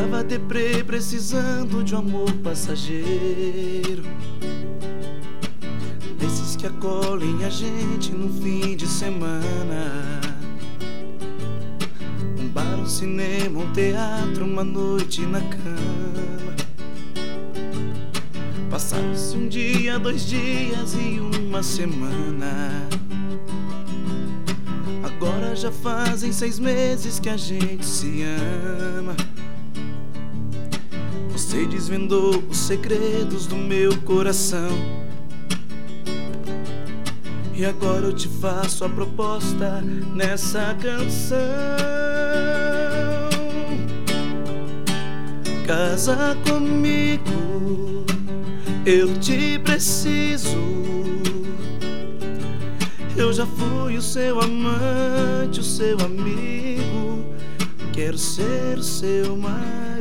Tava deprê, precisando de um amor passageiro, desses que acolhem a gente no fim de semana. Um bar, um cinema, um teatro, uma noite na cama. Passaram-se um dia, 2 dias e uma semana. Agora já fazem 6 meses que a gente se ama. Você desvendou os segredos do meu coração, e agora eu te faço a proposta nessa canção. Casa comigo, eu te preciso. Eu já fui o seu amante, o seu amigo. Quero ser o seu marido.